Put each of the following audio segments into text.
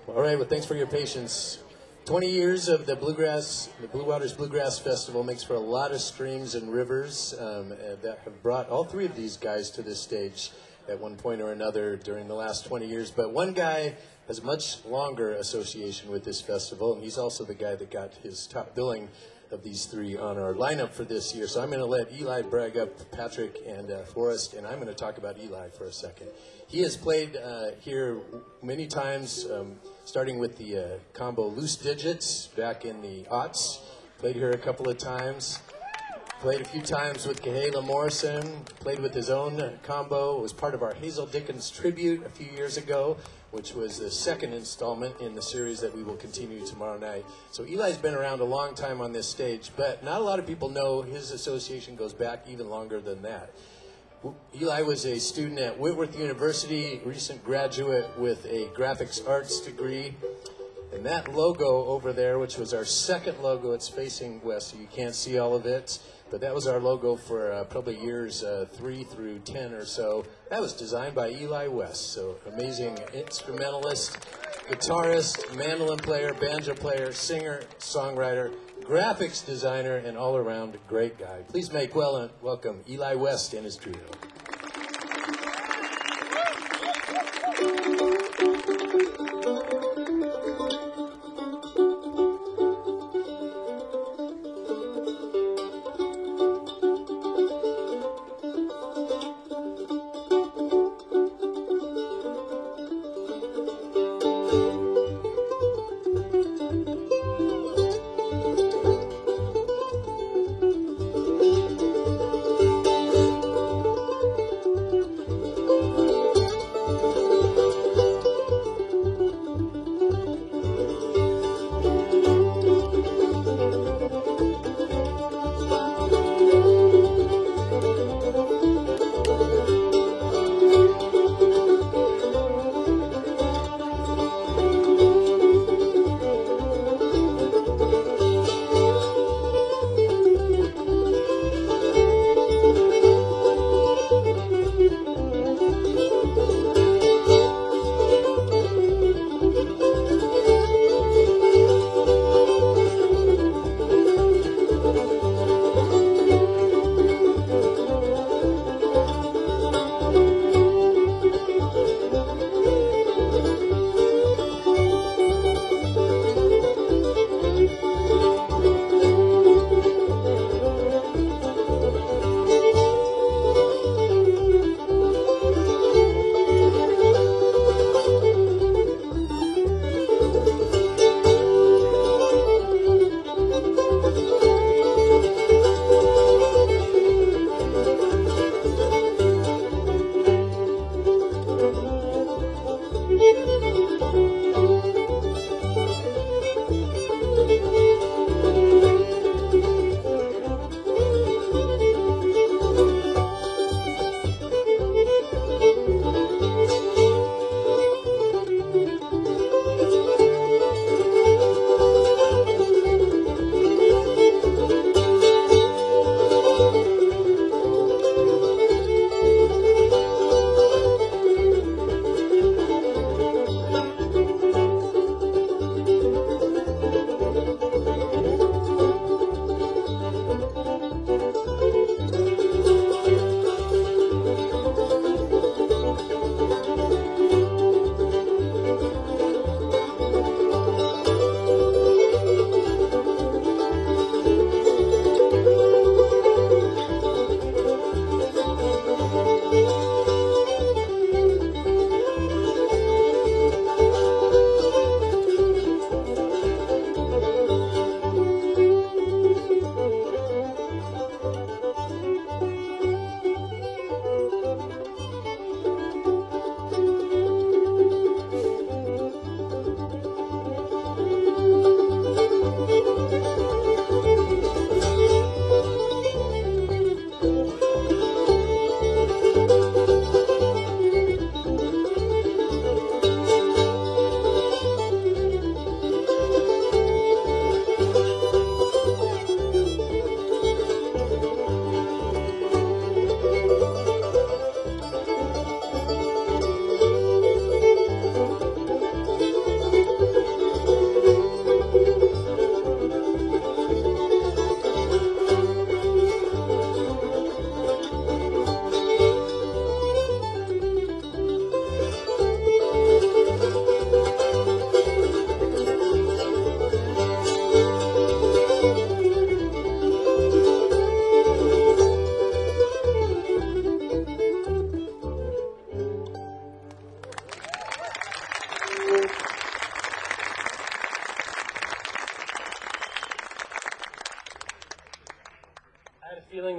All right, well, thanks for your patience. 20 years of the Blue Waters Bluegrass Festival makes for a lot of streams and rivers that have brought all three of these guys to this stage at one point or another during the last 20 years. But one guy has a much longer association with this festival, and he's also the guy that got his top billing of these three on our lineup for this year. So I'm going to let Eli brag up Patrick and Forrest, and I'm going to talk about Eli for a second. He has played here many times, starting with the combo Loose Digits back in the aughts. Played here a couple of times. Played a few times with Kahela Morrison. Played with his own combo. It was part of our Hazel Dickens tribute a few years ago, which was the second installment in the series that we will continue tomorrow night. So Eli's been around a long time on this stage, but not a lot of people know his association goes back even longer than that. Eli was a student at Whitworth University, recent graduate with a graphics arts degree. And that logo over there, which was our second logo, it's facing west, so you can't see all of it. But that was our logo for probably years 3 through 10 or so. That was designed by Eli West. So amazing instrumentalist, guitarist, mandolin player, banjo player, singer, songwriter, graphics designer, and all-around great guy. Please make welcome Eli West and his trio.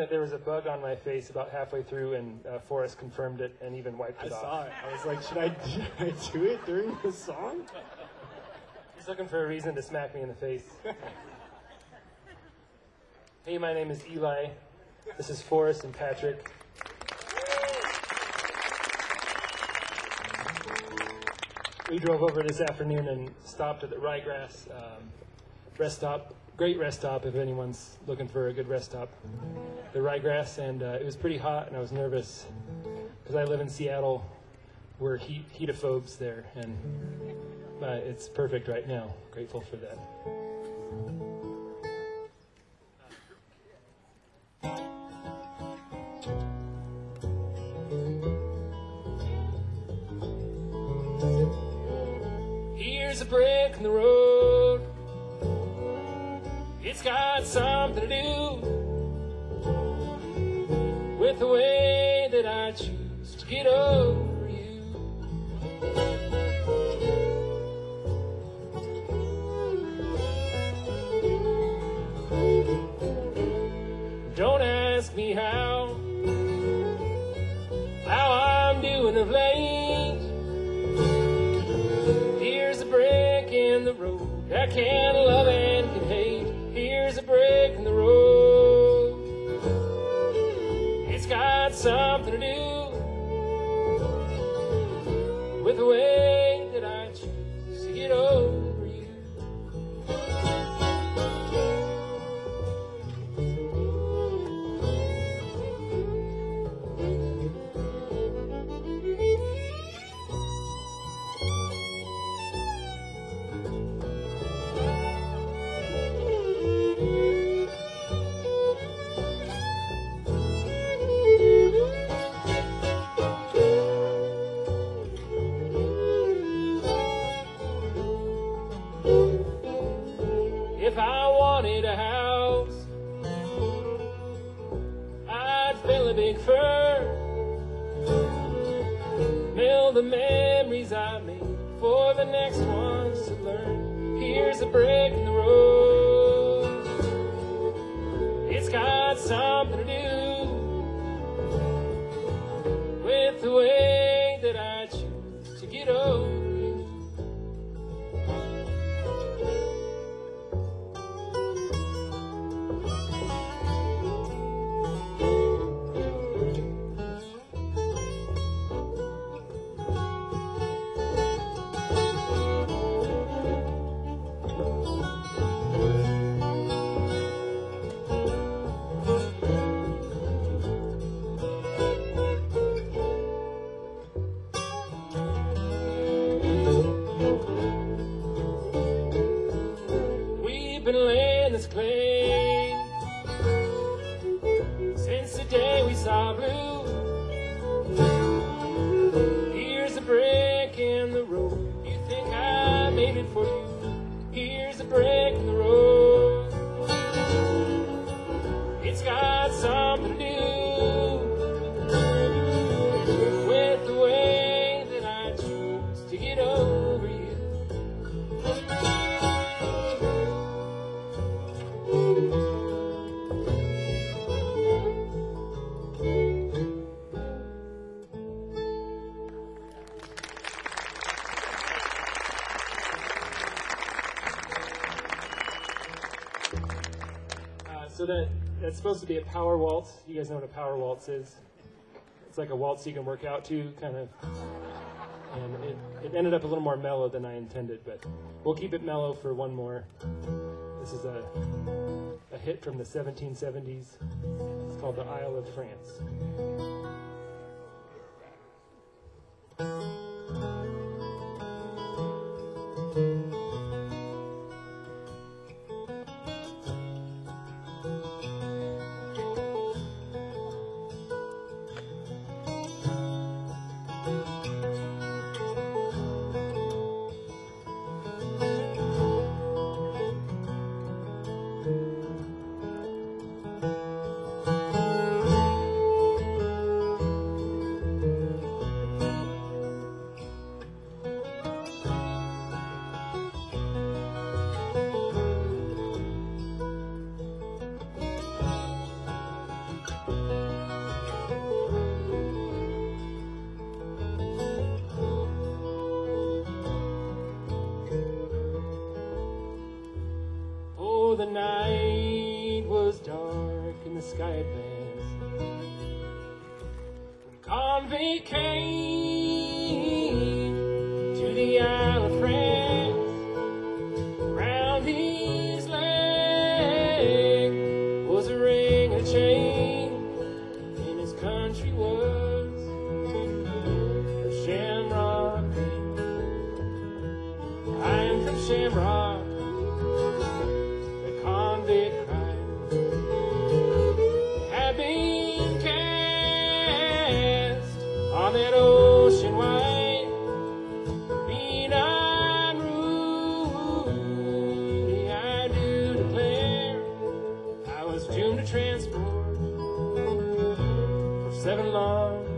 there was a bug on my face about halfway through, and Forrest confirmed it and even wiped it off. I saw it. I was like, should I do it during the song? He's looking for a reason to smack me in the face. Hey, my name is Eli. This is Forrest and Patrick. We drove over this afternoon and stopped at the Ryegrass rest stop. Great rest stop if anyone's looking for a good rest stop. The Ryegrass, and it was pretty hot, and I was nervous because I live in Seattle. We're heatophobes there, and it's perfect right now. Grateful for that. Here's a brick in the road. It's got something to do with the way that I choose to get over you. Don't ask me how I'm doing of late. Here's a brick in the road I can love and can hate. Here's a brick in the road. It's got something to do with the way that I choose to get over you. If I wanted a house, I'd fill a big fur, mill the memories I made for the next ones to learn. Here's a brick in the road. It's got something to do with the way that I choose to get over you. We've been laying this claim since the day we saw blue. Here's a brick in the road. You think I made it for you? Here's a brick in the road. It's got something to do with the way that I choose to get over you. So that's supposed to be a power waltz. You guys know what a power waltz is? It's like a waltz you can work out to, kind of. And it ended up a little more mellow than I intended, but we'll keep it mellow for one more. This is a hit from the 1770s. It's called The Isle of France. we came to the Isle of France. Round his leg was a ring, a chain, and his country was a shamrock ring. I am from Shamrock, the convict cried, had been cast on that ocean wide, being unruly. I do declare I was doomed to transport for 7 long years.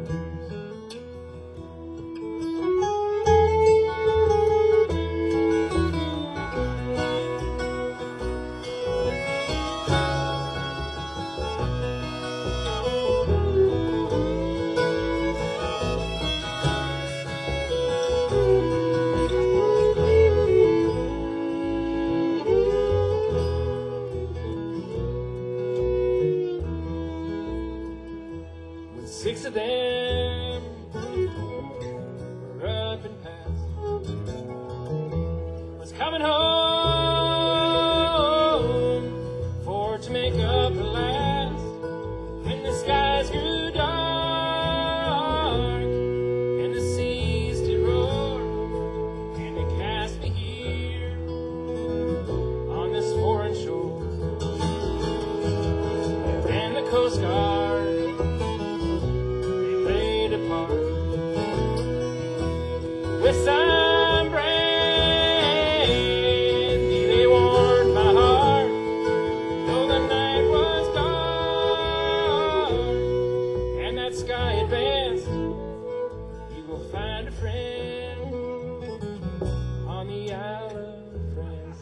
When 6 of them were up and past, was coming home for to make up the last. When the skies grew dark and the seas did roar, and they cast me here on this foreign shore, and then the Coast Guard with some brandy, they warmed my heart, though the night was dark and that sky advanced. You will find a friend on the Isle of France.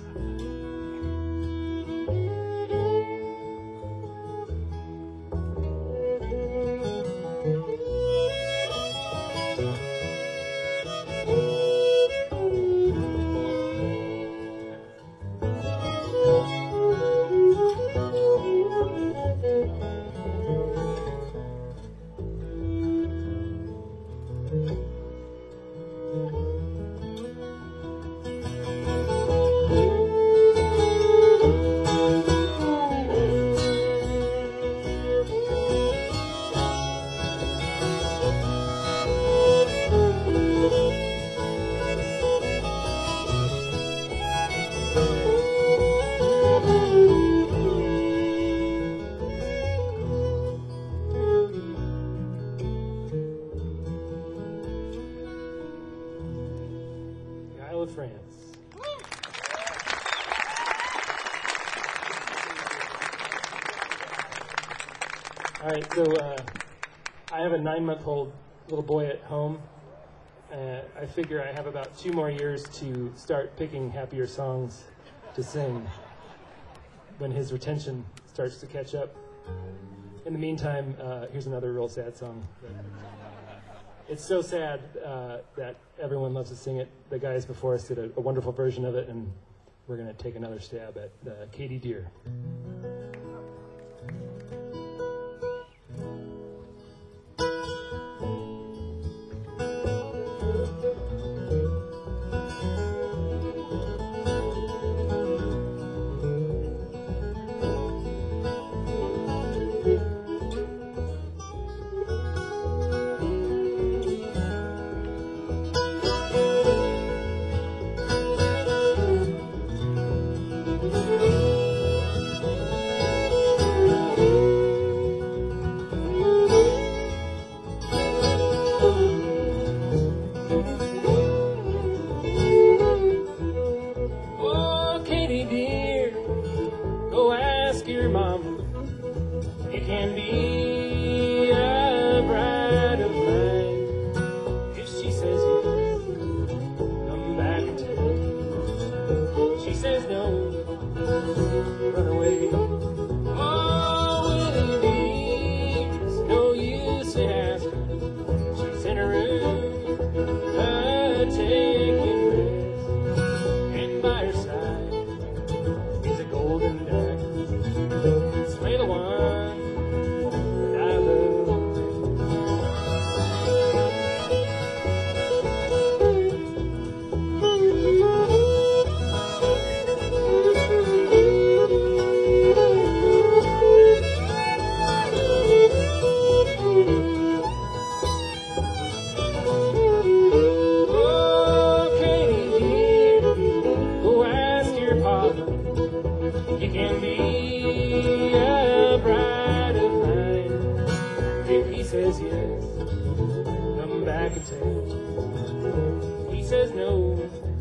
The Isle of France. All right, so I have a 9-month-old little boy at home. I figure I have about 2 more years to start picking happier songs to sing when his retention starts to catch up. In the meantime, here's another real sad song. It's so sad that everyone loves to sing it. The guys before us did a wonderful version of it, and we're going to take another stab at Katie Deer.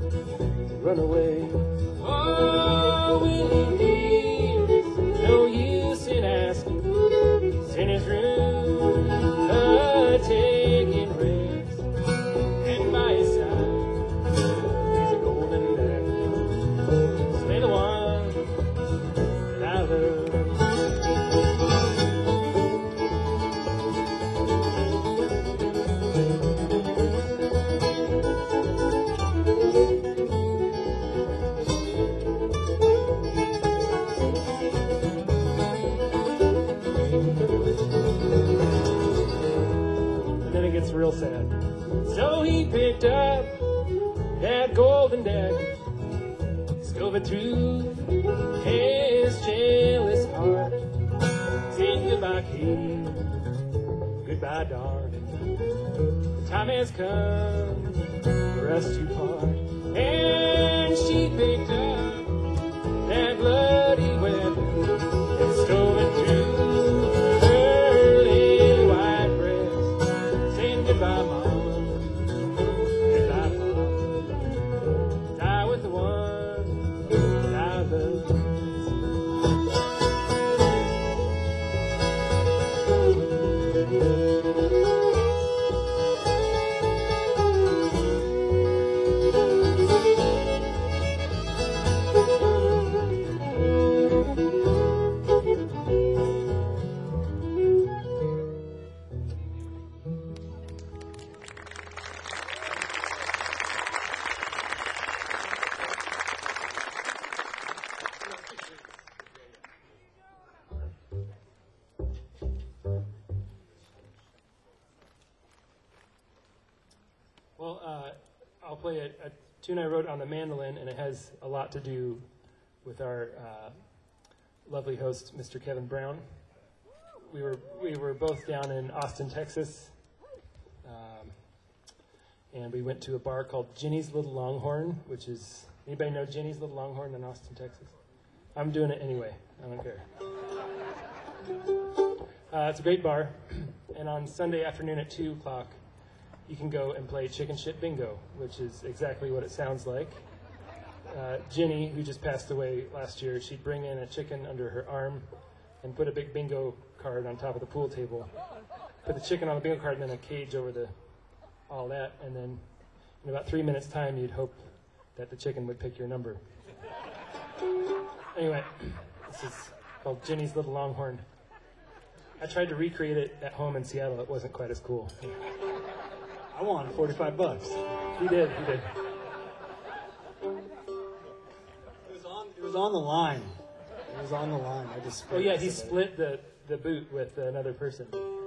run away. Oh, will he hear? No use in asking. He's in his room, taking rest, and by his side is a golden dash. Say the one that I love. And then it gets real sad. So he picked up that golden dagger, stove it through his jealous heart. Saying goodbye, Kate, goodbye, darling. The time has come for us to part. And she picked up that bloody weapon and stove it through her little white breast. Saying goodbye, Mama, goodbye, Papa. Die with the one that I love. Well, I'll play a tune I wrote on the mandolin, and it has a lot to do with our lovely host, Mr. Kevin Brown. We were both down in Austin, Texas, and we went to a bar called Ginny's Little Longhorn, which is, anybody know Ginny's Little Longhorn in Austin, Texas? I'm doing it anyway. I don't care. It's a great bar, and on Sunday afternoon at 2 o'clock, you can go and play chicken shit bingo, which is exactly what it sounds like. Ginny, who just passed away last year, she'd bring in a chicken under her arm and put a big bingo card on top of the pool table. Put the chicken on the bingo card and then a cage over all that, and then in about 3 minutes' time, you'd hope that the chicken would pick your number. Anyway, this is called Ginny's Little Longhorn. I tried to recreate it at home in Seattle. It wasn't quite as cool. I won $45. He did. It was on the line. It was on the line. I just. Oh yeah, he split the boot with another person.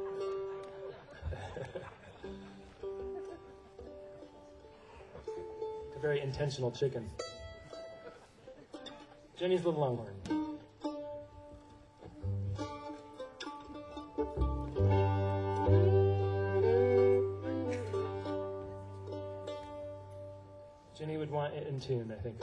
A very intentional chicken. Jenny's Little Longhorn. Jenny would want it in tune, I think.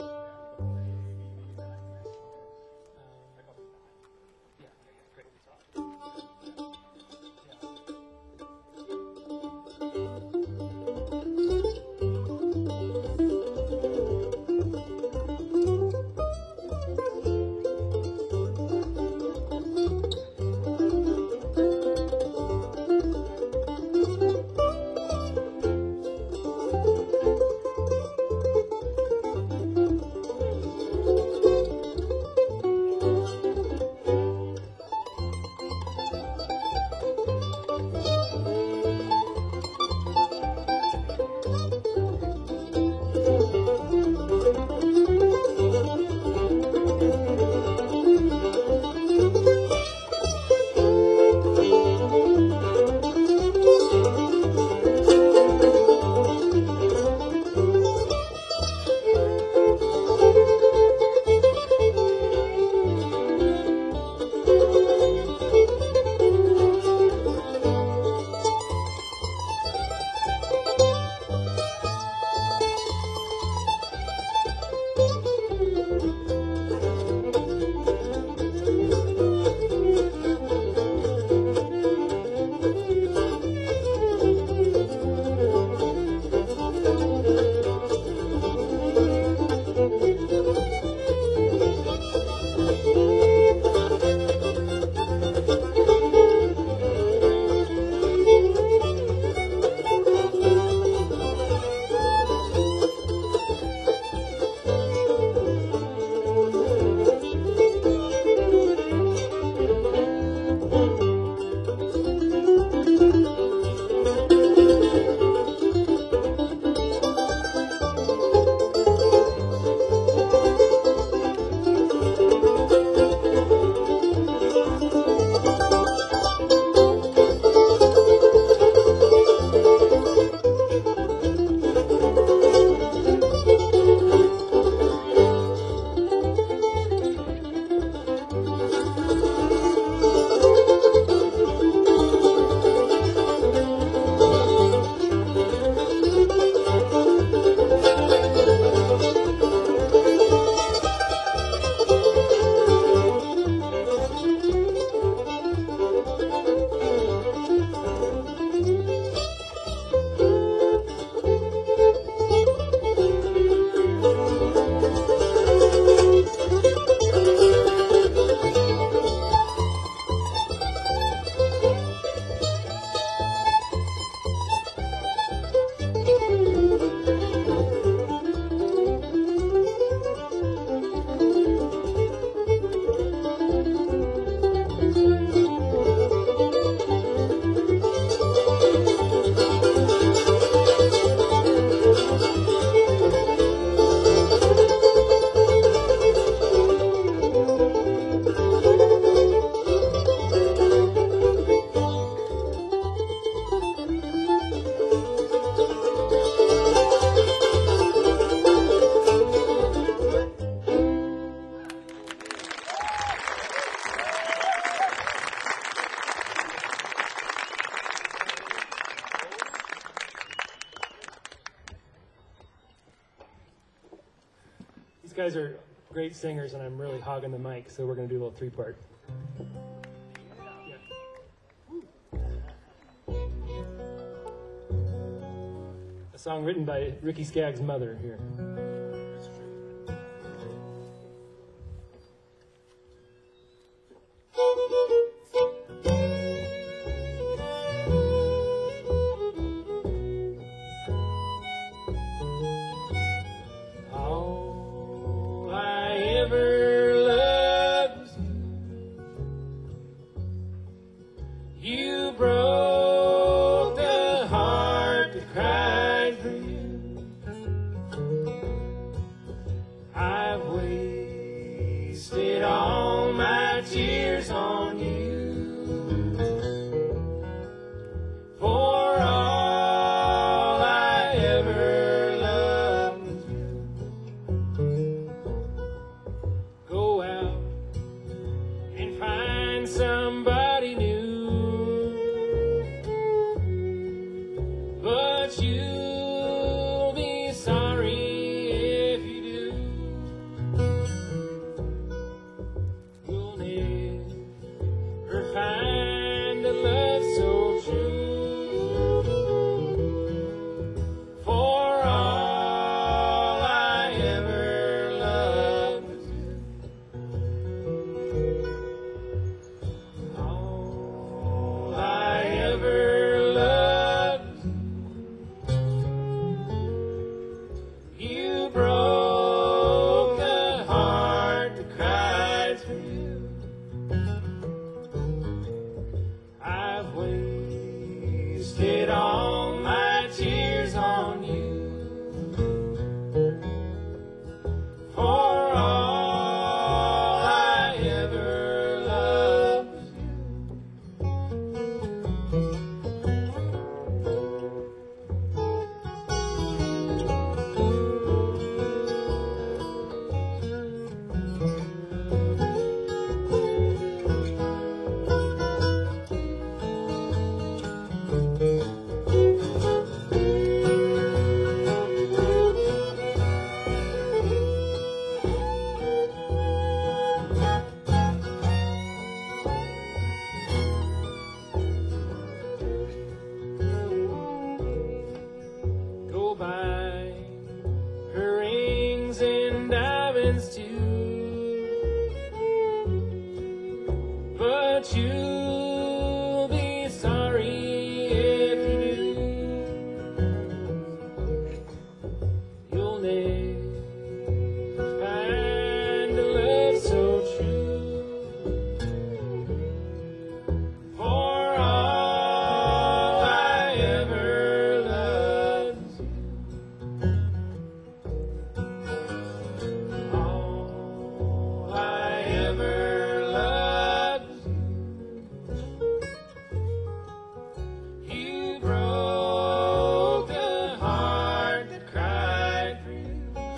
These guys are great singers, and I'm really hogging the mic, so we're going to do a little three-part. A song written by Ricky Skaggs' mother here. All I ever loved was you. You broke the heart that cried for you. I've wasted all my tears on you. For all I ever loved was you. Go out and find somebody new, but you'll be sorry if you do. You'll never find a love so true. For all I ever loved was you. All I ever loved was you. You broke a heart that cried for you. I've wasted all my tears on you. For all I ever loved was go buy her rings and diamonds too, but you'll be sorry if you do. You'll never find a love so true. For all I ever loved was you. All I ever loved was you. You broke the heart that cried for you.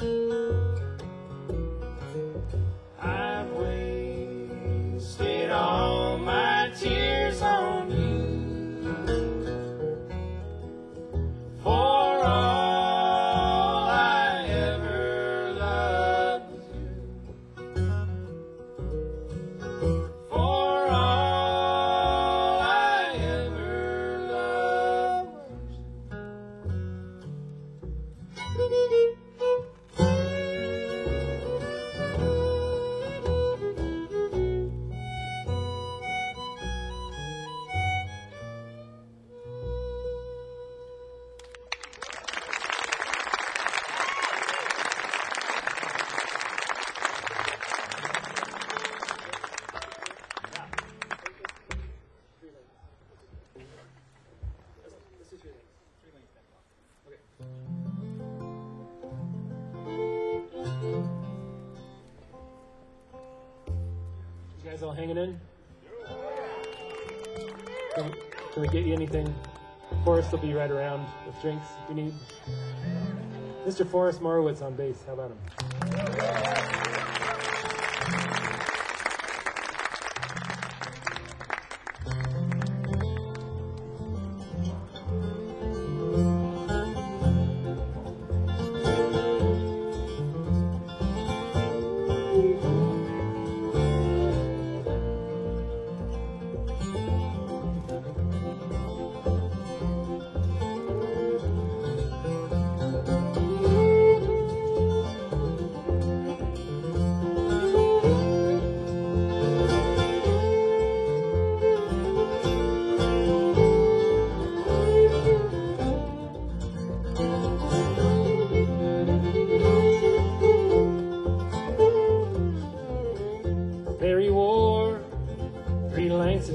I've wasted all my tears on you. For all I ever loved was you. For all I ever loved was You guys all hanging in? Can we get you anything? Forrest will be right around with drinks if you need. Mr. Forrest Morowitz on bass. How about him?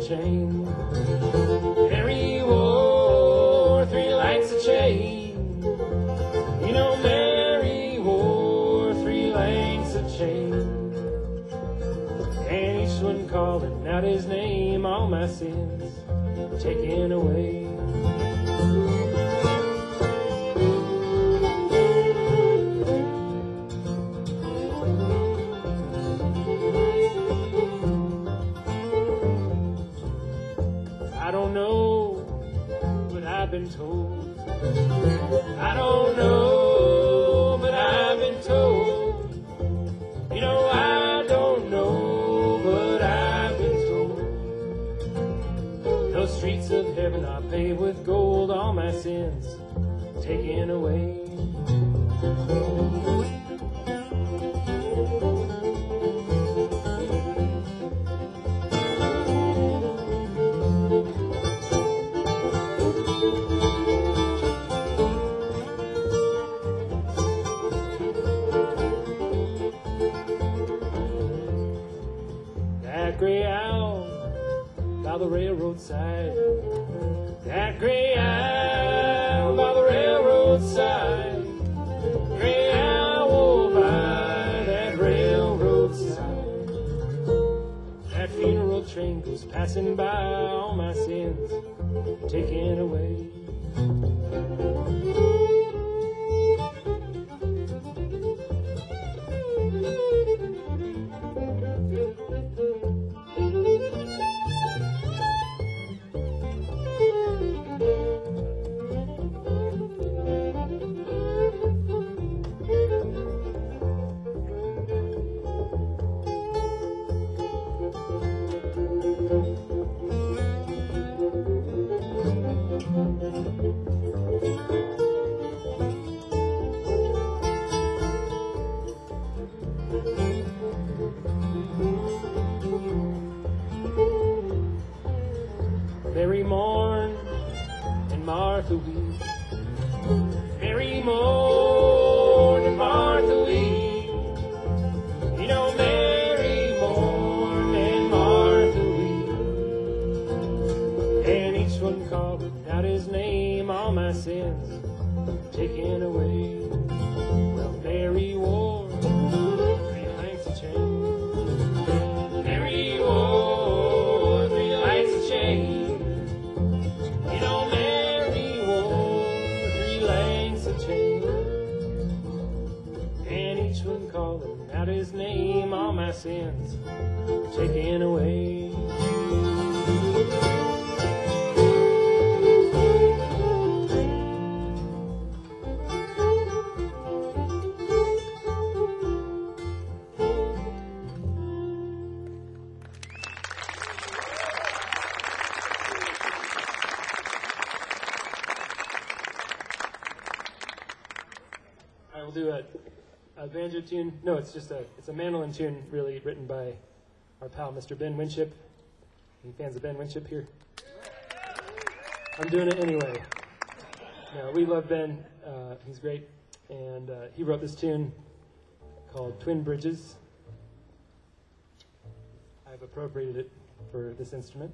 chain. Mary wore 3 lengths of chain. You know, Mary wore 3 lengths of chain. And each one calling out his name, all my sins taken away. I don't know, but I've been told. I don't know, but I've been told. You know, I don't know, but I've been told. Those streets of heaven are paved with gold, all my sins taken away. That gray owl by the railroad side. That gray owl by the railroad side. Gray owl by that railroad side. That funeral train goes passing by, all my sins taken away. Mary mourned and Martha wept. Mary mourned and Martha wept. You know, Mary mourned and Martha wept. And each one called out his name, all my sins taken away. Well, Mary wore 3 lengths of chain. Mary wore 3 lengths of chain. You know, Mary wore 3 lengths of chain. And each one calling out his name, all my sins taken away. I will do a banjo tune. No, it's a mandolin tune, really written by our pal, Mr. Ben Winship. Any fans of Ben Winship here? I'm doing it anyway. No, we love Ben. He's great, and he wrote this tune called Twin Bridges. I've appropriated it for this instrument.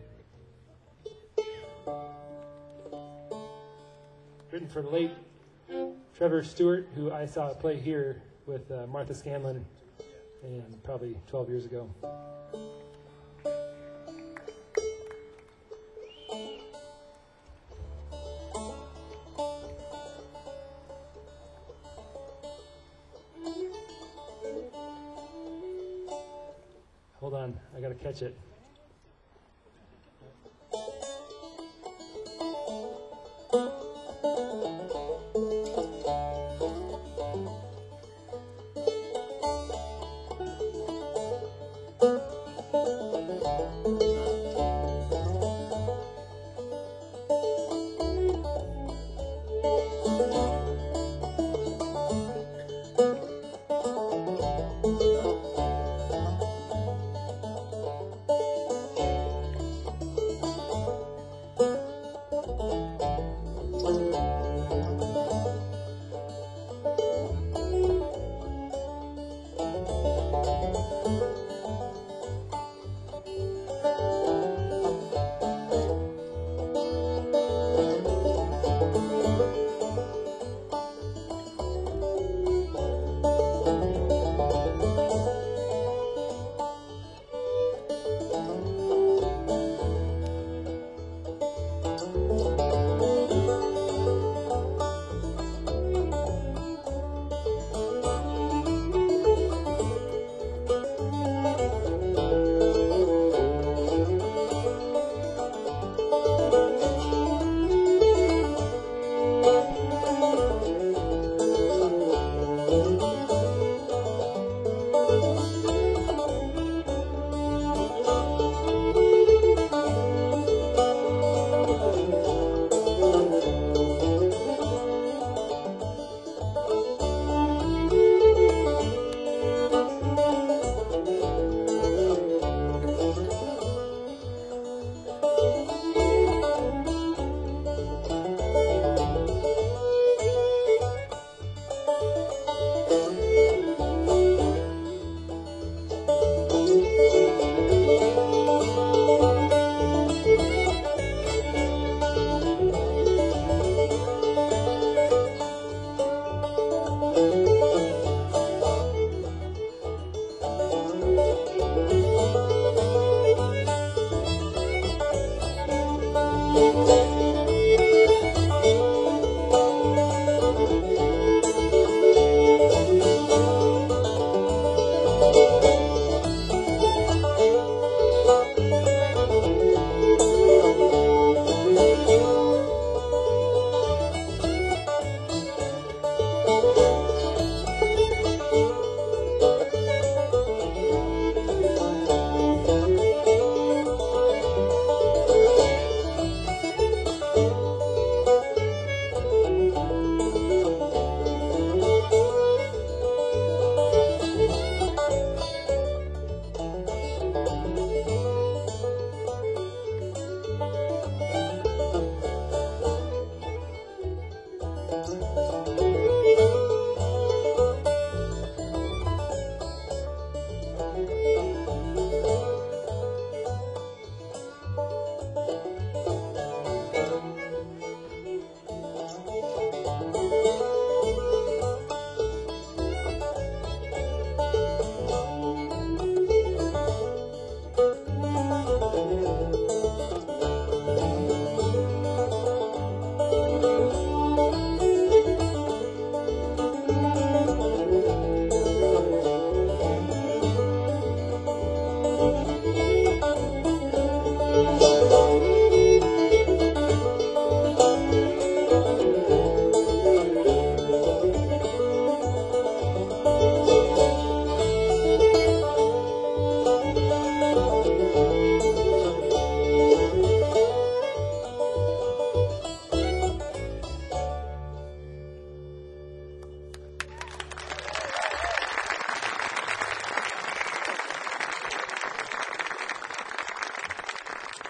Written for the late Trevor Stewart, who I saw play here with Martha Scanlon and probably 12 years ago. Hold on, I gotta catch it.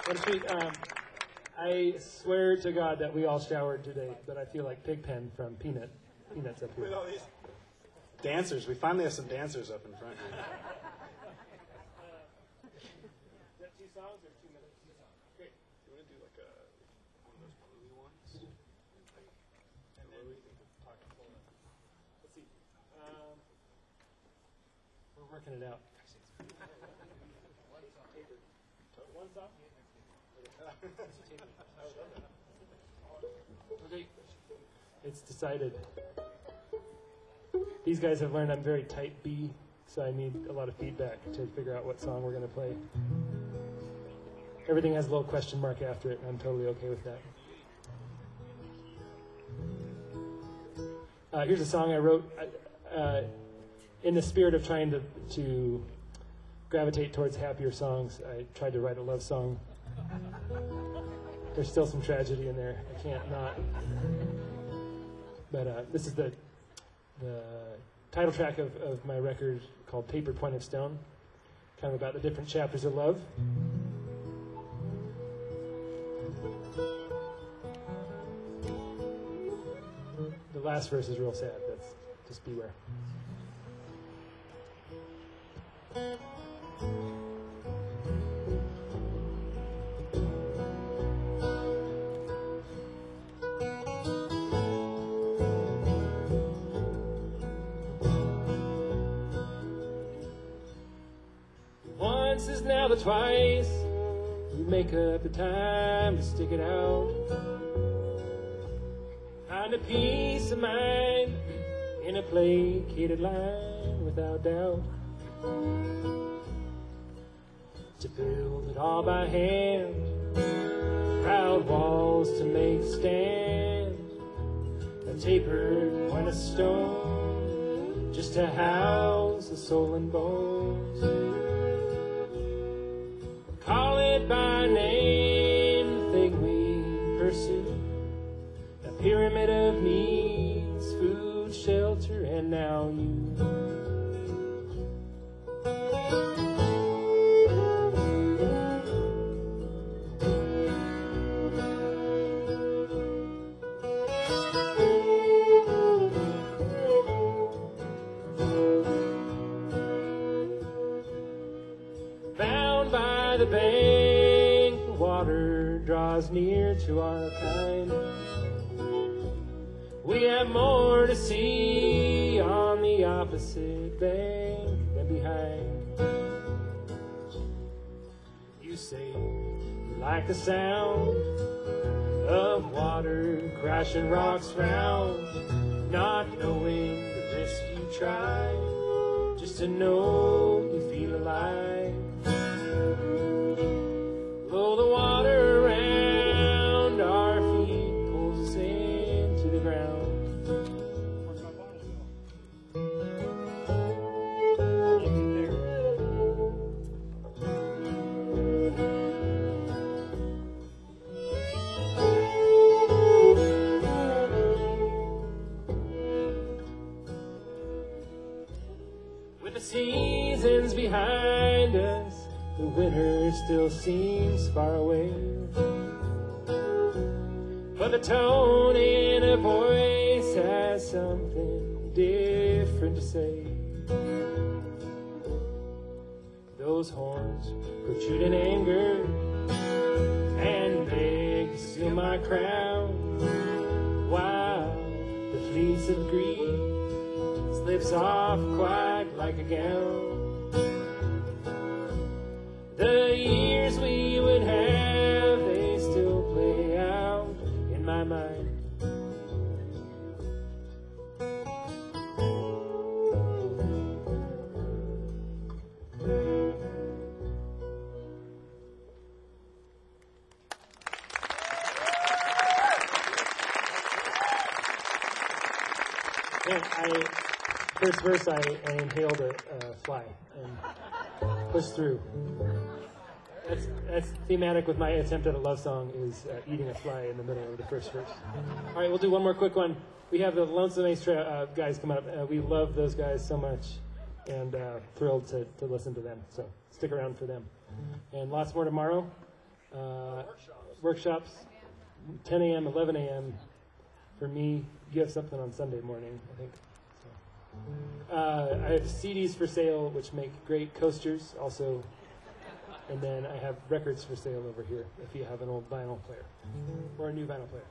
What a treat. I swear to God that we all showered today, but I feel like Pigpen from Peanuts up here. With all these dancers, we finally have some dancers up in front here. Is that 2 songs or 2 minutes? 2 songs. Great. You want to do like one of those bluey ones? And then we can talk. Let's see. We're working it out. One song? Okay. It's decided. These guys have learned I'm very type B, so I need a lot of feedback to figure out what song we're going to play. Everything has a little question mark after it, and I'm totally okay with that. Here's a song I wrote in the spirit of trying to gravitate towards happier songs. I tried to write a love song. There's still some tragedy in there. I can't not. But this is the title track of my record called Tapered Point of Stone, kind of about the different chapters of love. The last verse is real sad. That's just beware. Once is now the twice. You make up the time to stick it out. Find a peace of mind in a placated line without doubt. To build it all by hand, proud walls to make stand, a tapered point of stone, just to house the soul and bones. Call it by name, the thing we pursue, a pyramid of needs, food, shelter, and now you. Bound by the bank, the water draws near to our kind. We have more to see on the opposite bank than behind. You say you like the sound of water crashing rocks round, not knowing the risk you try, just to know you feel alive. Blow the water around our feet, pulls us into the ground. With the seasons behind us, the winter still seems far away. But the tone in her voice has something different to say. Those horns protrude in anger and beg to steal my crown, while the fleece of greed slips off quite like a gown. The years we would have, they still play out in my mind. And first verse, I inhaled a fly and pushed through. That's thematic with my attempt at a love song, is eating a fly in the middle of the first verse. All right, we'll do one more quick one. We have the Lonesome Ace guys come up. We love those guys so much, and thrilled to listen to them. So stick around for them. And lots more tomorrow. Workshops, 10 a.m., 11 a.m. For me, you have something on Sunday morning, I think. So. I have CDs for sale, which make great coasters, also. And then I have records for sale over here, if you have an old vinyl player or a new vinyl player.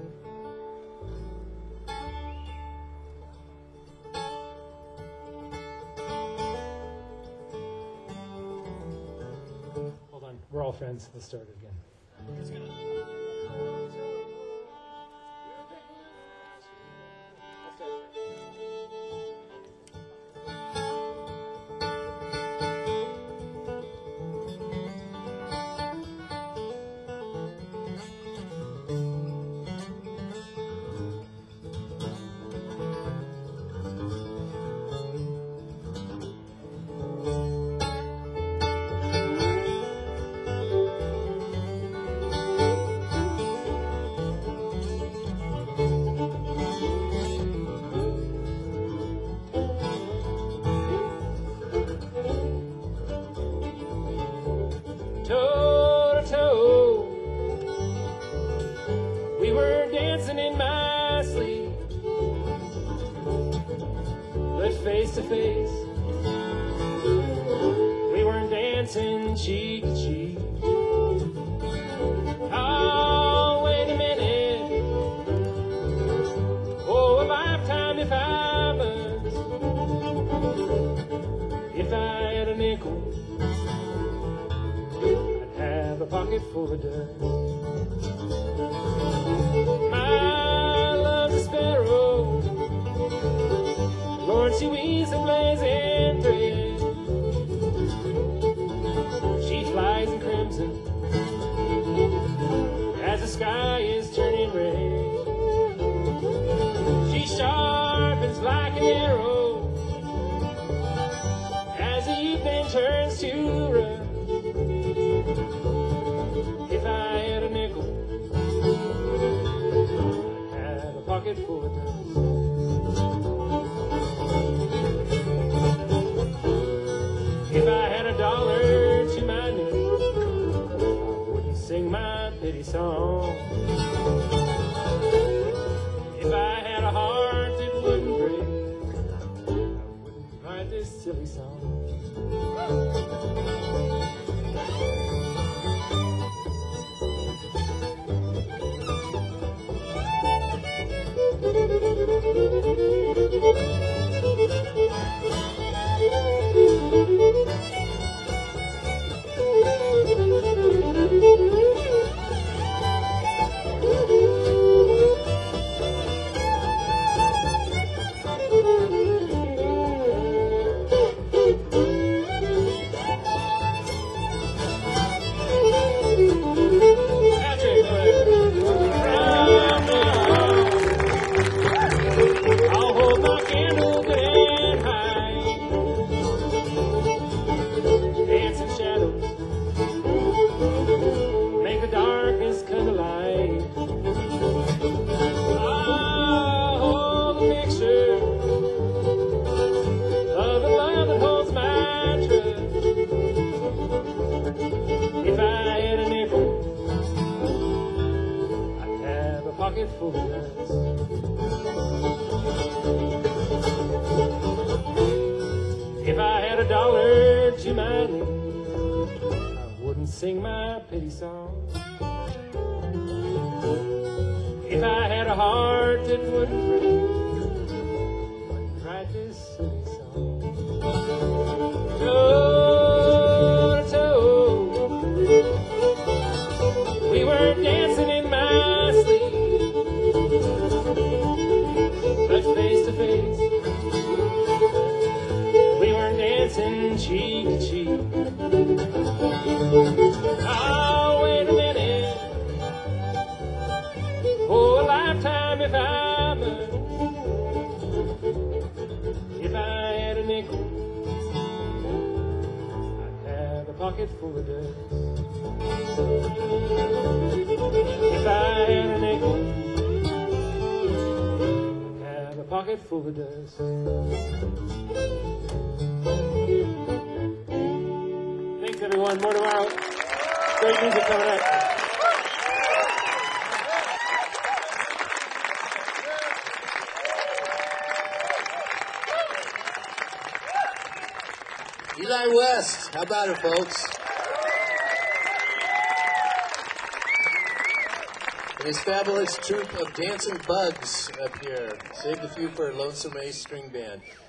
Hold on, we're all friends. Let's start it again. Toe to toe, we were dancing in my sleep, but face to face, we weren't dancing cheek to cheek. Oh, wait a minute, oh, a lifetime if I must. If I had a nickel, a pocket full of dust. My love's a sparrow, Lord, she weaves a blazing thread. She flies in crimson as the sky is turning red. She sharpens like an arrow as the evening turns to rust. If I had a nickel, I'd have a pocket full of dust. If I had $1 to my name, I wouldn't sing my pity song. If I had a heart that wouldn't break, I wouldn't write this silly song. I'll hold my candle good and high. Dancing shadows make the darkness come to light. I'll hold a picture of the love that holds my trust. If I had a nickel, I'd have a pocket full of dust. If I had $1 to my name, I wouldn't sing my pity song. If I had a heart that wouldn't break, I wouldn't write this silly song. Toe to toe, we were dancing in my sleep, but face to face, we weren't dancing cheek to cheek. Oh, wait a minute, oh, a lifetime if I must. If I had a nickel, I'd have a pocket full of dust. If I had a nickel, I'd have a pocket full of dust. Thanks, everyone. More tomorrow. Great music coming up. Eli West, how about it, folks? And his fabulous troupe of dancing bugs up here. Saved a few for a Lonesome Ace string band.